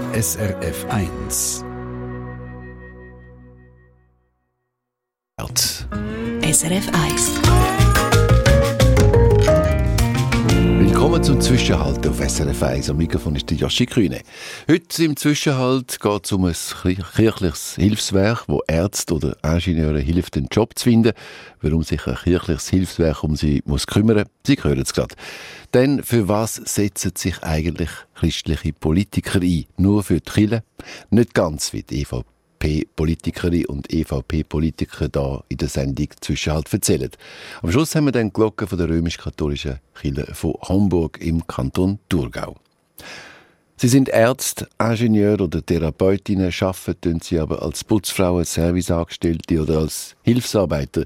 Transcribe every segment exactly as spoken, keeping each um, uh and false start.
S R F eins. S R F eins. Willkommen zum Zwischenhalt auf S R F eins. Am Mikrofon ist der Joshi Kühne. Heute im Zwischenhalt geht es um ein kirchliches Hilfswerk, wo Ärzte oder Ingenieure hilft, den Job zu finden. Warum sich ein kirchliches Hilfswerk um sie muss kümmern, Sie hören es gerade. Denn für was setzen sich eigentlich christliche Politiker ein? Nur für die Kirche? Nicht ganz wie die E V P-Politikerin und E V P-Politiker da in der Sendung Zwischenhalt erzählen. Am Schluss haben wir dann die Glocke von der römisch-katholischen Kirche von Homburg im Kanton Thurgau. Sie sind Ärzte, Ingenieure oder Therapeutinnen, arbeiten sie aber als Putzfrauen, Serviceangestellte oder als Hilfsarbeiter.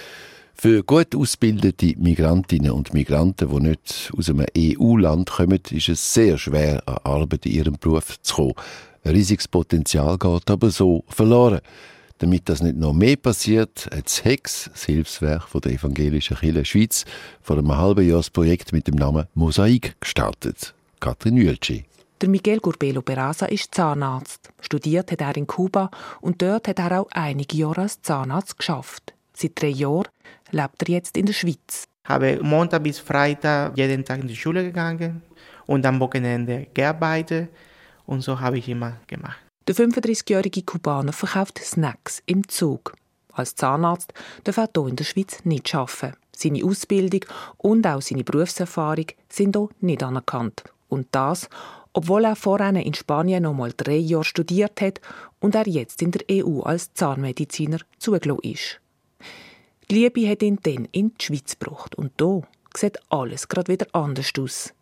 Für gut ausgebildete Migrantinnen und Migranten, die nicht aus einem E U-Land kommen, ist es sehr schwer, an Arbeit in ihrem Beruf zu kommen. Ein riesiges Potenzial geht aber so verloren. Damit das nicht noch mehr passiert, hat das H E X, das Hilfswerk von der Evangelischen Kirche Schweiz, vor einem halben Jahr das Projekt mit dem Namen Mosaik gestartet. Katrin Wüelschi. Der Miguel Gurbelo Peraza ist Zahnarzt. Studiert hat er in Kuba und dort hat er auch einige Jahre als Zahnarzt geschafft. Seit drei Jahren lebt er jetzt in der Schweiz. Ich habe Montag bis Freitag jeden Tag in die Schule gegangen und am Wochenende gearbeitet. Und so habe ich immer gemacht. Der fünfunddreißigjährige Kubaner verkauft Snacks im Zug. Als Zahnarzt darf er hier in der Schweiz nicht arbeiten. Seine Ausbildung und auch seine Berufserfahrung sind hier nicht anerkannt. Und das, obwohl er vorher in Spanien noch mal drei Jahre studiert hat und er jetzt in der E U als Zahnmediziner zugelassen ist. Die Liebe hat ihn dann in die Schweiz gebracht. Und hier sieht alles gerade wieder anders aus.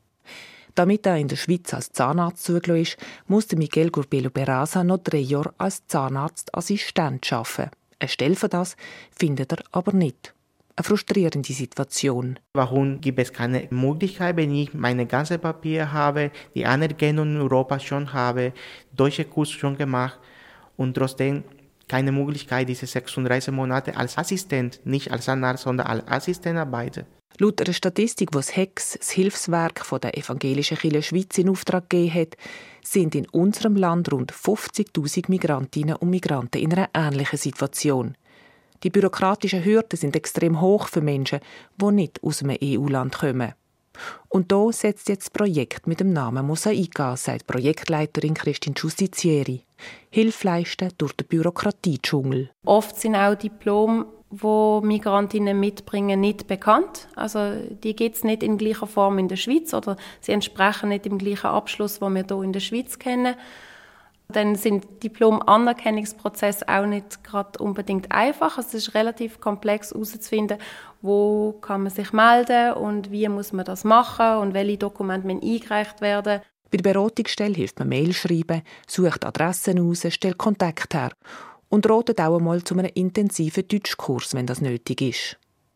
Damit er in der Schweiz als Zahnarzt zugelassen ist, muss Miguel Gurbelo Peraza noch drei Jahre als Zahnarztassistent arbeiten. Eine Stelle für das findet er aber nicht. Eine frustrierende Situation. Warum gibt es keine Möglichkeit, wenn ich meine ganzen Papiere habe, die Anerkennung in Europa schon habe, deutsche Kurs schon gemacht und trotzdem keine Möglichkeit, diese sechsunddreißig Monate als Assistent, nicht als Zahnarzt, sondern als Assistent arbeiten. Laut einer Statistik, die das H E X, das Hilfswerk von der Evangelischen Kirche Schweiz, in Auftrag gegeben hat, sind in unserem Land rund fünfzigtausend Migrantinnen und Migranten in einer ähnlichen Situation. Die bürokratischen Hürden sind extrem hoch für Menschen, die nicht aus einem E U-Land kommen. Und da setzt jetzt das Projekt mit dem Namen Mosaik an, sagt Projektleiterin Christine Giustizieri. Hilfe leisten durch den Bürokratiedschungel. Oft sind auch Diplome, die Migrantinnen mitbringen, nicht bekannt. Also die gibt es nicht in gleicher Form in der Schweiz oder sie entsprechen nicht dem gleichen Abschluss, den wir hier in der Schweiz kennen. Dann sind Diplom-Anerkennungsprozesse auch nicht gerade unbedingt einfach. Es ist relativ komplex herauszufinden, wo kann man sich melden und wie muss man das machen und welche Dokumente müssen eingereicht werden. Bei der Beratungsstelle hilft man Mail schreiben, sucht Adressen aus, stellt Kontakt her und ratet auch einmal zu einem intensiven Deutschkurs, wenn das nötig ist.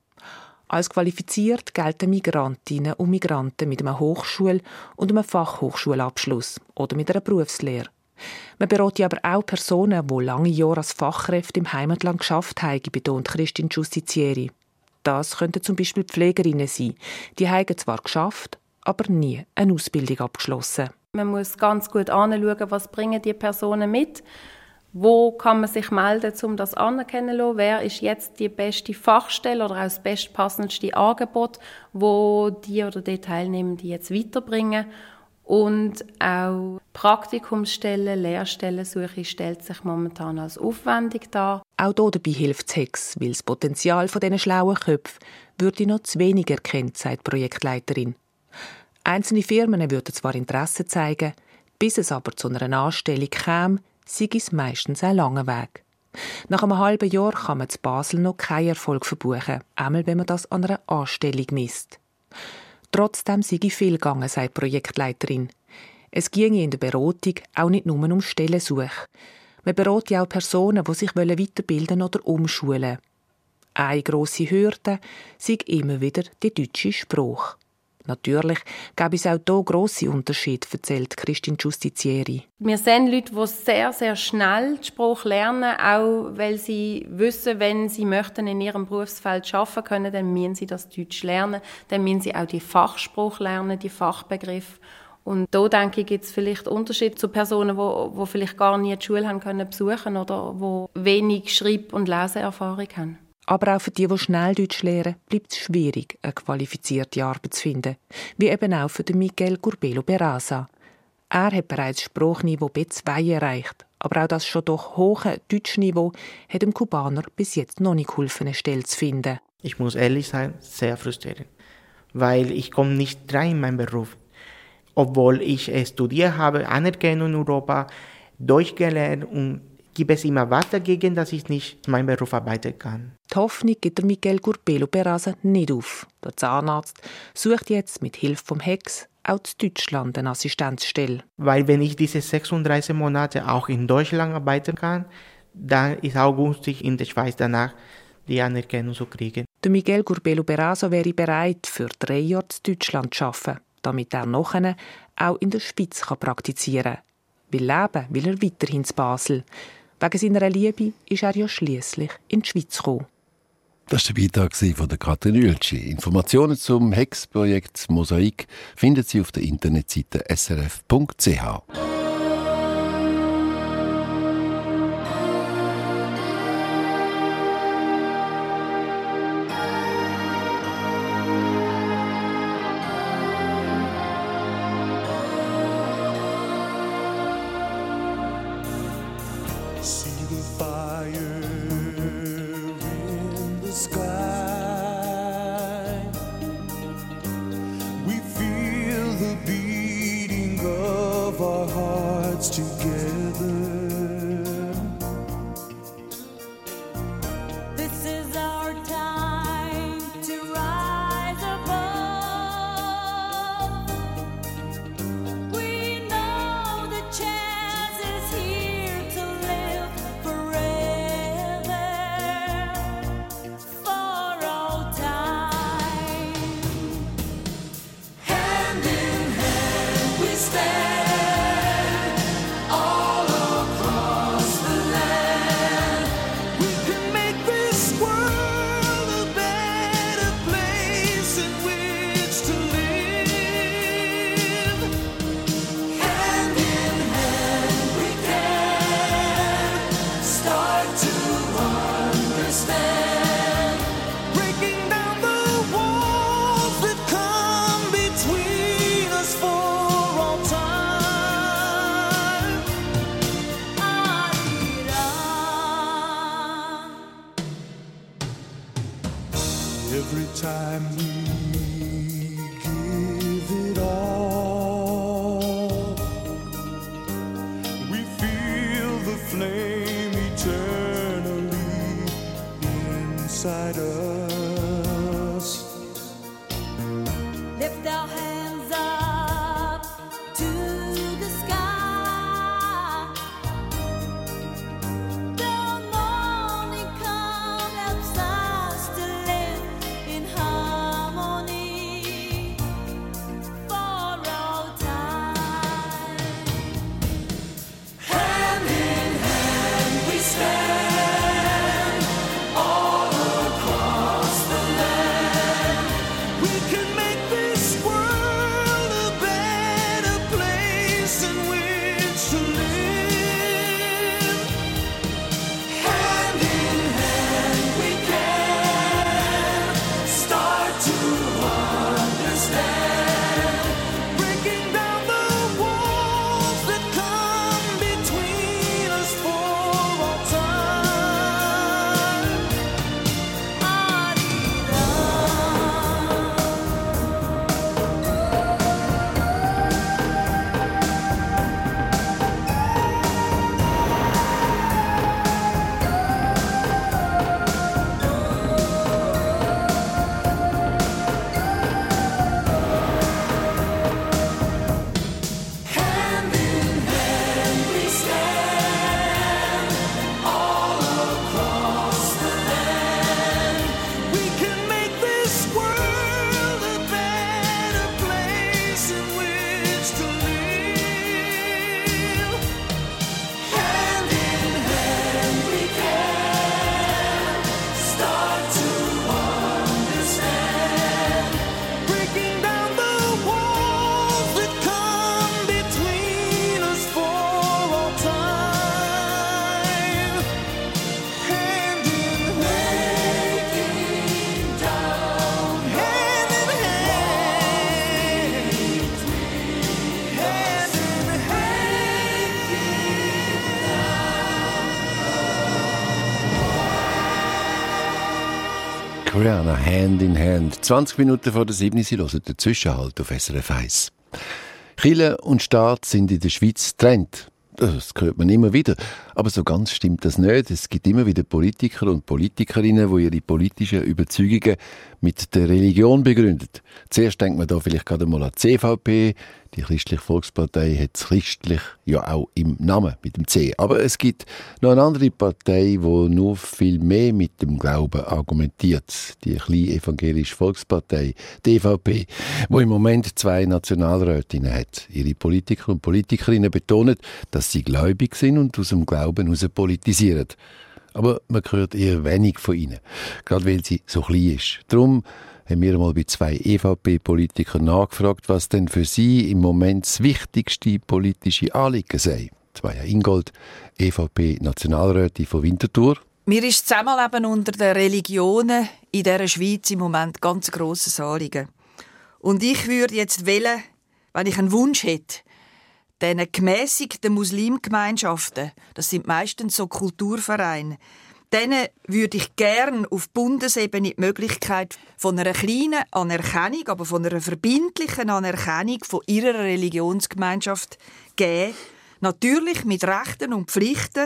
Als qualifiziert gelten Migrantinnen und Migranten mit einem Hochschul- und einem Fachhochschulabschluss oder mit einer Berufslehre. Man berät aber auch Personen, die lange Jahre als Fachkräfte im Heimatland geschafft haben, betont Christine Giustizieri. Das könnten zum Beispiel Pflegerinnen sein. Die haben zwar geschafft, aber nie eine Ausbildung abgeschlossen. Man muss ganz gut anschauen, was bringen die Personen mit. Wo kann man sich melden, um das anerkennen zu lassen? Wer ist jetzt die beste Fachstelle oder auch das bestpassendste Angebot, wo die oder die Teilnehmenden jetzt weiterbringen? Und auch Praktikumsstellen, Lehrstellensuche stellt sich momentan als aufwendig dar. Auch hier dabei hilft das H E X, weil das Potenzial dieser schlauen Köpfe würde noch zu wenig erkannt, sagt die Projektleiterin. Einzelne Firmen würden zwar Interesse zeigen, bis es aber zu einer Anstellung käme, sei es meistens ein langer Weg. Nach einem halben Jahr kann man in Basel noch keinen Erfolg verbuchen, einmal wenn man das an einer Anstellung misst. Trotzdem sei viel gegangen, sagt die Projektleiterin. Es ginge in der Beratung auch nicht nur um Stellensuche. Man berate auch Personen, die sich weiterbilden oder umschulen. Eine grosse Hürde sei immer wieder der deutsche Sprache. Natürlich gäbe es auch hier grosse Unterschiede, erzählt Christine Giustizieri. Wir sehen Leute, die sehr, sehr schnell die Sprache lernen, auch weil sie wissen, wenn sie möchten in ihrem Berufsfeld arbeiten können, dann müssen sie das Deutsch lernen, dann müssen sie auch die Fachsprache lernen, die Fachbegriffe. Und da denke ich, gibt es vielleicht Unterschiede zu Personen, die, die vielleicht gar nie die Schule haben können besuchen oder die wenig Schreib- und Leseerfahrung haben. Aber auch für die, die schnell Deutsch lernen, bleibt es schwierig, eine qualifizierte Arbeit zu finden. Wie eben auch für Miguel Curbelo Beraza. Er hat bereits das Sprachniveau B zwei erreicht. Aber auch das schon doch hohe Deutschniveau hat dem Kubaner bis jetzt noch nicht geholfen, eine Stelle zu finden. Ich muss ehrlich sein, sehr frustrierend. Weil ich komme nicht rein in meinen Beruf. Obwohl ich studiert habe, Anerkennung in Europa, Deutsch gelernt und gibt es immer was dagegen, dass ich nicht meinen Beruf arbeiten kann. Die Hoffnung gibt der Miguel Curbelo Beraza nicht auf. Der Zahnarzt sucht jetzt mit Hilfe vom Hex auch in Deutschland eine Assistenzstelle. Weil wenn ich diese sechsunddreißig Monate auch in Deutschland arbeiten kann, dann ist auch günstig in der Schweiz danach die Anerkennung zu kriegen. Der Miguel Curbelo Beraza wäre bereit, für drei Jahre in Deutschland zu arbeiten, damit er nachher auch in der Schweiz praktizieren kann. Weil leben will er weiterhin in Basel. Wegen seiner Liebe ist er ja schliesslich in die Schweiz gekommen. Das war der Beitrag von der Katrin Ueltschi. Informationen zum Hex-Projekt Mosaik finden Sie auf der Internetseite s r f punkt c h. Every time we give it all, we feel the flame eternally inside us. Lift our hands up to the sky. The morning come helps us to live in harmony. Rihanna, Hand in Hand. zwanzig Minuten vor der sieben, Sie hören den Zwischenhalt auf S R F eins. Kirche und Staat sind in der Schweiz getrennt. Das hört man immer wieder. Aber so ganz stimmt das nicht. Es gibt immer wieder Politiker und Politikerinnen, die ihre politischen Überzeugungen mit der Religion begründen. Zuerst denkt man da vielleicht gerade mal an die C V P. Die Christliche Volkspartei hat das christlich ja auch im Namen, mit dem C. Aber es gibt noch eine andere Partei, die nur viel mehr mit dem Glauben argumentiert. Die kleine evangelische Volkspartei, die E V P, die im Moment zwei Nationalrätinnen hat. Ihre Politiker und Politikerinnen betonen, dass sie gläubig sind und aus dem Glauben heraus politisieren. Aber man hört eher wenig von ihnen, gerade weil sie so klein ist. Darum haben wir mal bei zwei E V P-Politikern nachgefragt, was denn für sie im Moment das wichtigste politische Anliegen sei. Maja Ingold, E V P-Nationalrätin von Winterthur. Mir ist das Zusammenleben unter den Religionen in dieser Schweiz im Moment ganz grosses Anliegen. Und ich würde jetzt wählen, wenn ich einen Wunsch hätte, diesen gemässigten Muslimgemeinschaften, das sind meistens so Kulturvereine, denen würde ich gerne auf Bundesebene die Möglichkeit von einer kleinen Anerkennung, aber von einer verbindlichen Anerkennung von ihrer Religionsgemeinschaft geben. Natürlich mit Rechten und Pflichten.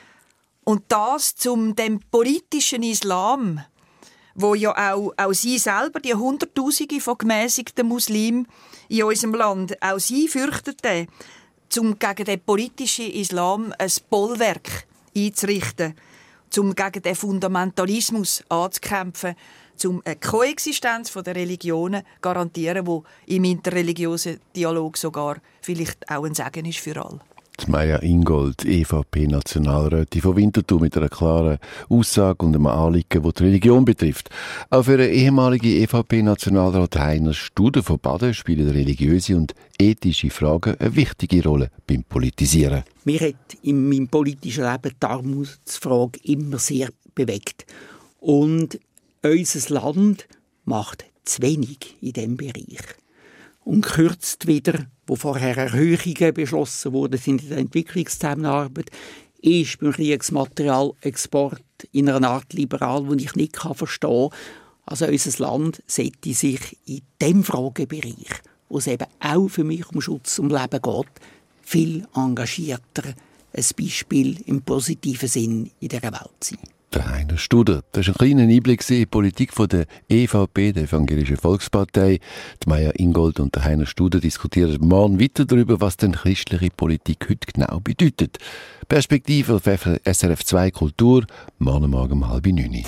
Und das zum dem politischen Islam, wo ja auch, auch sie selber, die Hunderttausende von gemässigten Muslimen in unserem Land, auch sie fürchteten, um gegen den politischen Islam ein Bollwerk einzurichten, um gegen den Fundamentalismus anzukämpfen, um eine Koexistenz der Religionen zu garantieren, die im interreligiösen Dialog sogar vielleicht auch ein Segen ist für alle. Maja Ingold, E V P-Nationalrätin von Winterthur, mit einer klaren Aussage und einem Anliegen, das die Religion betrifft. Auch für den ehemaligen E V P-Nationalrat Heiner Studer von Baden spielen religiöse und ethische Fragen eine wichtige Rolle beim Politisieren. Mich hat in meinem politischen Leben die Armutsfrage immer sehr bewegt. Und unser Land macht zu wenig in diesem Bereich. Und kürzt wieder, wo vorher Erhöhungen beschlossen wurden in der Entwicklungszusammenarbeit, ist beim Kriegsmaterialexport in einer Art liberal, die ich nicht verstehen kann. Also unser Land sollte sich in diesem Fragebereich, wo es eben auch für mich um Schutz um Leben geht, viel engagierter ein Beispiel im positiven Sinn in dieser Welt sein. Der Heiner Studer. Das war ein kleiner Einblick in die Politik der E V P, der Evangelischen Volkspartei. Die Maja Ingold und der Heiner Studer diskutieren morgen weiter darüber, was denn christliche Politik heute genau bedeutet. Perspektive auf S R F zwei Kultur, morgen Morgen um halb neun.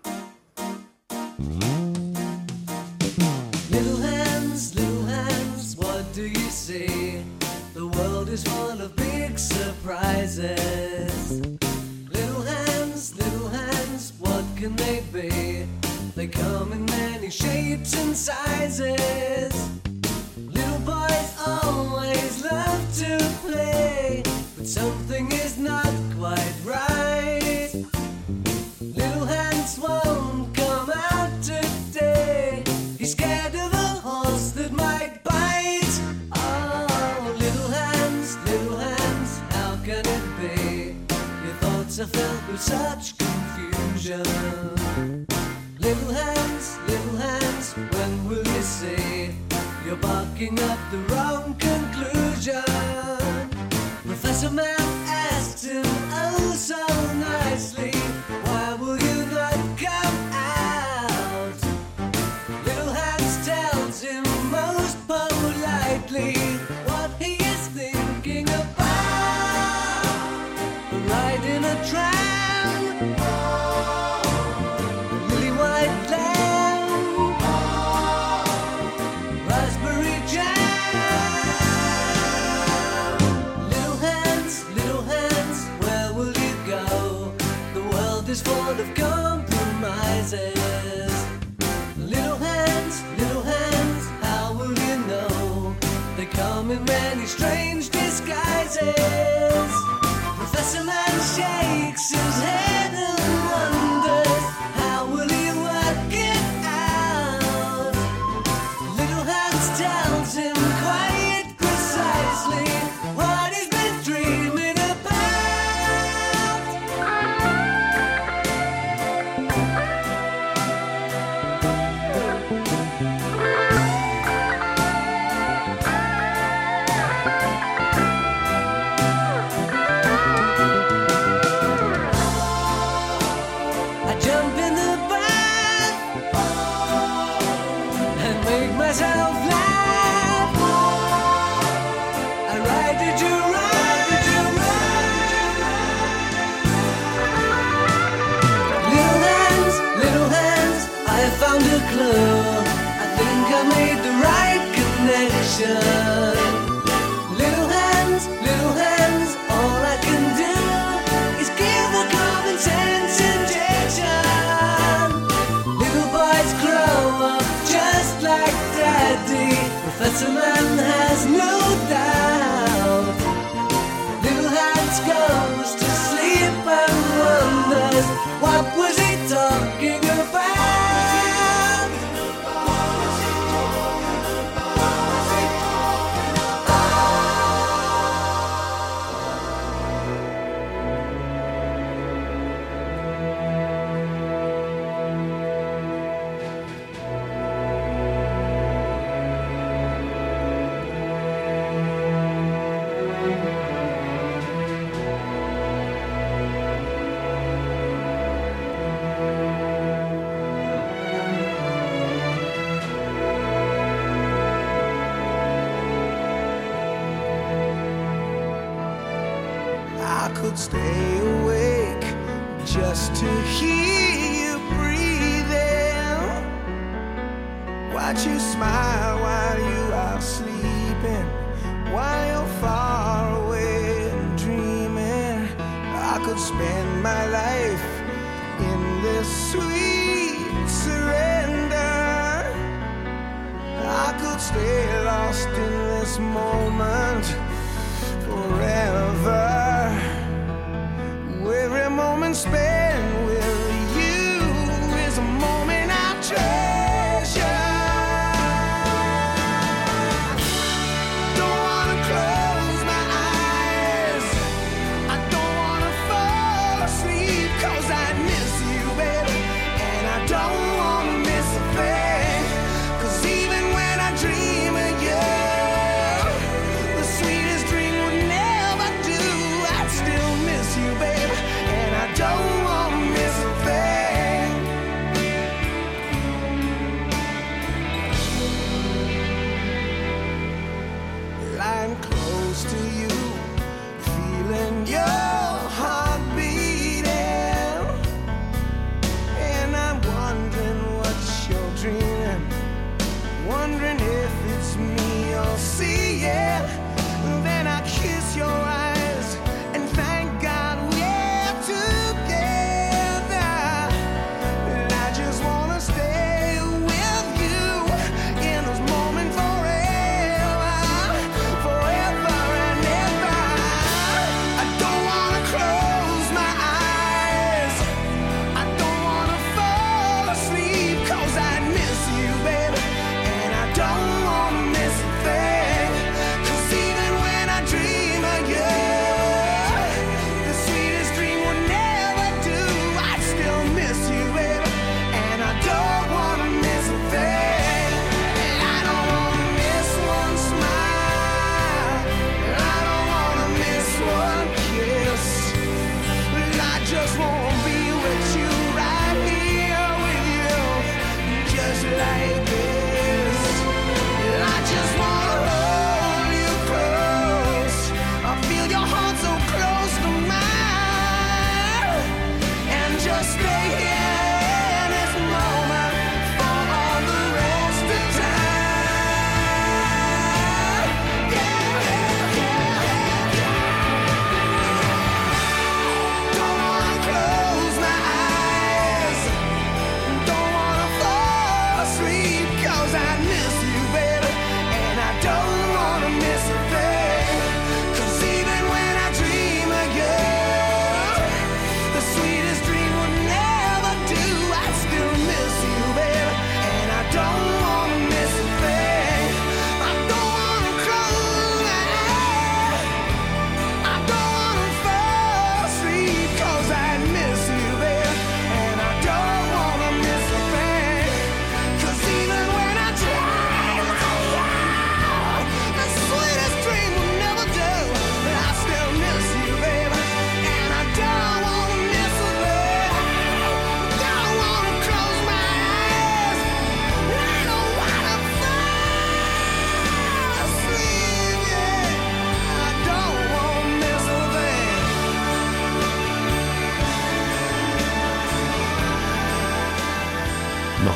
Little hands, little hands, what do you see? The world is full of big surprises. What can they be? They come in many shapes and sizes. Little boys always love to play, but something is not quite right. Little hands won't come out today. He's scared of a horse that might bite. Oh, little hands, little hands, how can it be? Your thoughts are filled with such confusion. Little hands, little hands, when will you see? You're barking up the wrong conclusion. Professor Math asked him oh so nicely, why will you not come out? Little hands tells him most politely what he is thinking about. Riding a tram, is full of compromises. Little hands, little hands, how will you know? They come in many strange disguises. Professor Man shakes his head and wonders, how will he work it out? Little hands tells him quite precisely what he's been dreaming about. there's no doubt. Little Hans goes to sleep and wonders, what was he talking about? I could stay awake just to hear you breathing. Watch you smile while you are sleeping, while you're far away and dreaming. I could spend my life in this sweet surrender. I could stay lost in this moment forever. Every moment spent with you is a moment I treasure. Don't wanna close my eyes, I don't wanna fall asleep, 'cause I miss you, baby, and I don't wanna miss a thing. 'Cause even when I dream of you, the sweetest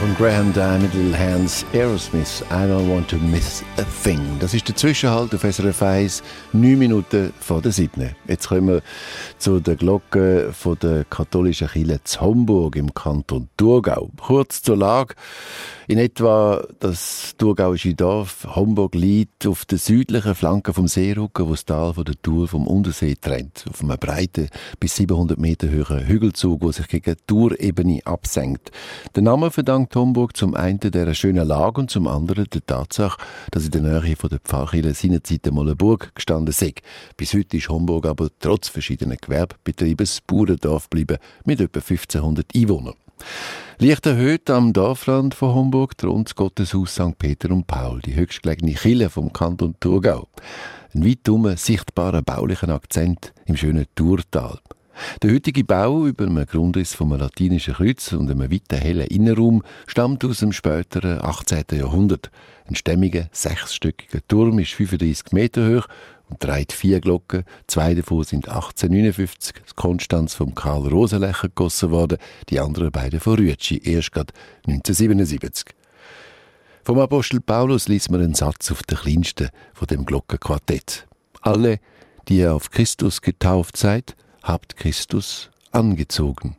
von Graham Dye mit Little Hands, Aerosmith, I don't want to miss a thing. Das ist der Zwischenhalt auf S R F eins, neun Minuten vor der siebten. Jetzt kommen wir zu der Glocke von der katholischen Kirche zu Homburg im Kanton Thurgau. Kurz zur Lage. In etwa das thurgauische Dorf Homburg liegt auf der südlichen Flanke vom Seerücken, wo das Tal von der Thur vom Untersee trennt. Auf einem breiten, bis siebenhundert Meter hohen Hügelzug, der sich gegen die Thurebene absenkt. Der Name verdankt Homburg zum einen dieser schönen Lage und zum anderen der Tatsache, dass in der Nähe von der Pfarrkirche seinerzeit einmal eine Burg gestanden sei. Bis heute ist Homburg aber trotz verschiedener Gewerbebetriebe ein Bauerndorf geblieben mit etwa fünfzehnhundert Einwohnern. Leicht erhöht am Dorfrand von Homburg thront das Gotteshaus Sankt Peter und Paul, die höchstgelegene Kirche vom Kanton Thurgau. Ein weitum sichtbarer baulicher Akzent im schönen Thurtal. Der heutige Bau über einem Grundriss vom latinischen Kreuz und einem weiten hellen Innenraum stammt aus dem späteren achtzehnten Jahrhundert. Ein stämmiger, sechsstöckiger Turm ist fünfunddreissig Meter hoch und trägt vier Glocken. Zwei davon sind achtzehnhundertneunundfünfzig das Konstanz von Karl Rosenlecher gegossen worden, die anderen beiden von Rüetschi, erst gerade neunzehnhundertsiebenundsiebzig. Vom Apostel Paulus liest man einen Satz auf der kleinsten von dem Glockenquartett. Alle, die ihr auf Christus getauft seid, habt Christus angezogen.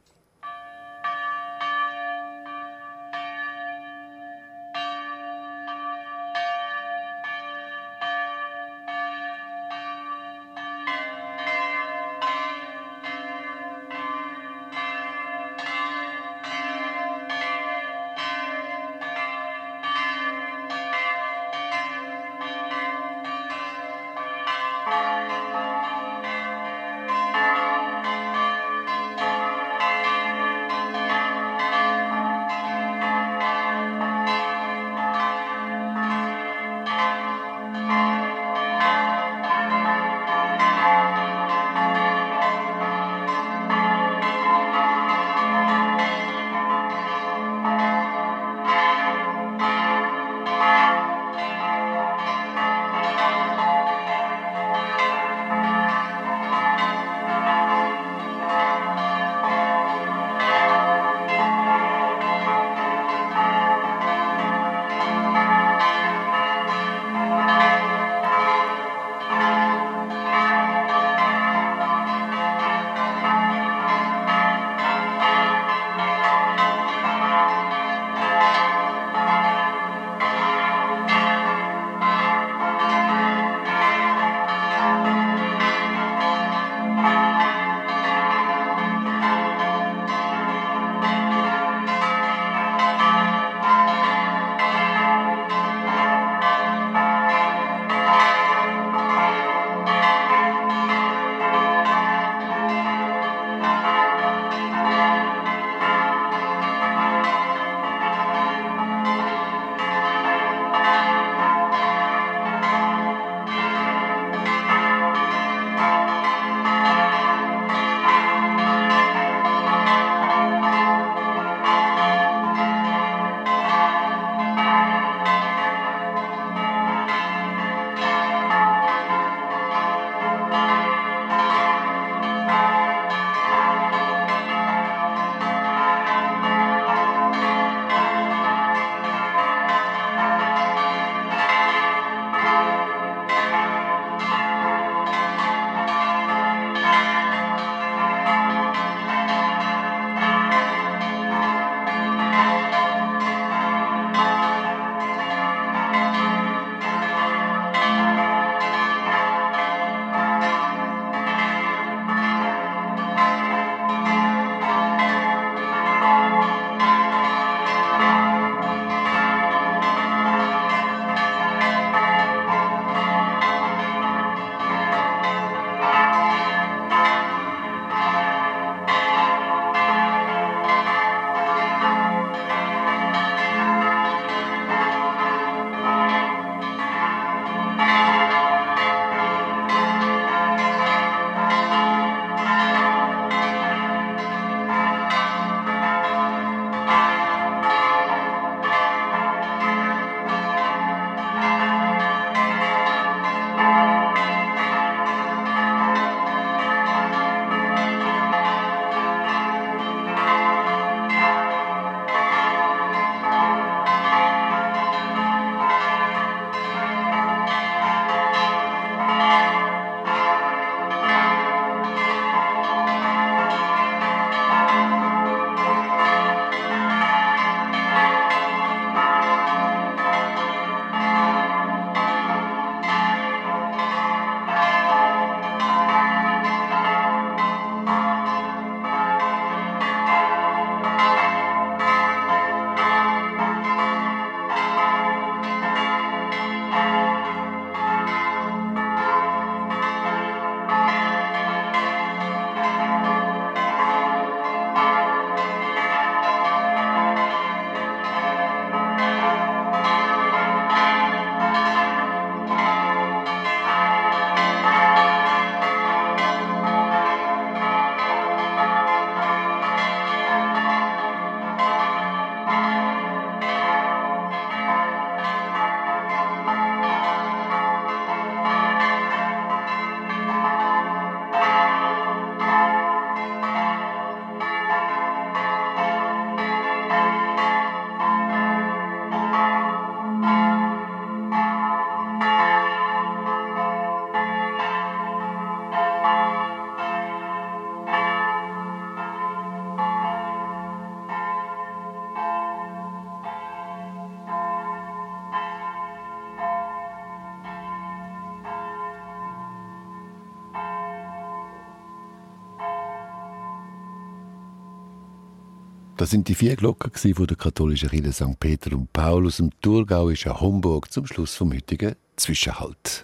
Das sind die vier Glocken von der katholischen Kirche Sankt Peter und Paul aus dem thurgauischen Homburg zum Schluss vom heutigen Zwischenhalt.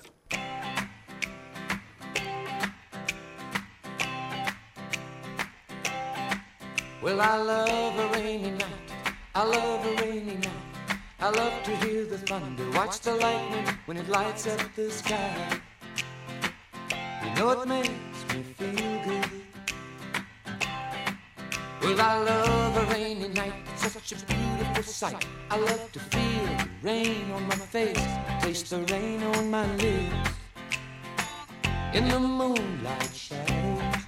Well, I love a rainy night. I love a rainy night. I love to hear the thunder, watch the lightning when it lights up the sky. You know it makes me feel good. Well, I love a rainy night. It's such a beautiful sight. I love to feel the rain on my face, taste the rain on my lips. In the moonlight shadows,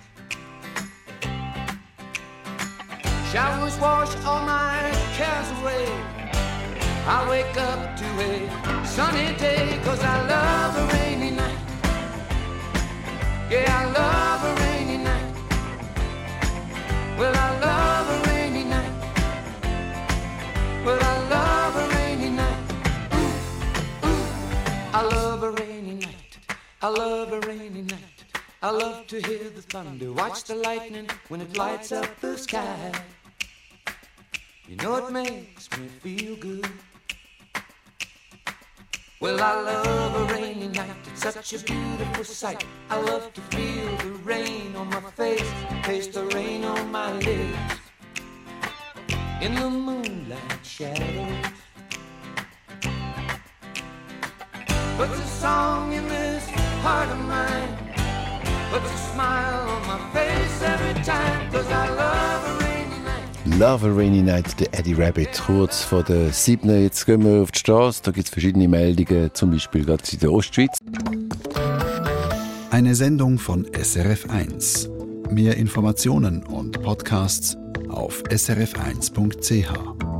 showers wash all my cares away. I wake up to a sunny day, 'cause I love a rainy night. Yeah, I love a rainy night. Well, I love a rainy night. Well, I love a rainy night. Ooh, ooh. I love a rainy night. I love a rainy night. I love to hear the thunder, watch the lightning when it lights up the sky. You know it makes me feel good. Well, I love a rainy night. It's such a beautiful sight. I love to feel the rain on my face, taste the rain on my lips. In the moonlight shadows, puts a song in this heart of mine, puts a smile on my face every time, 'cause I love a rainy night. Love a Rainy Night, der Eddie Rabbit, kurz vor der siebten. Jetzt gehen wir auf die Straße, da gibt es verschiedene Meldungen, zum Beispiel gerade in der Ostschweiz. Eine Sendung von S R F eins. Mehr Informationen und Podcasts auf s r f eins punkt c h.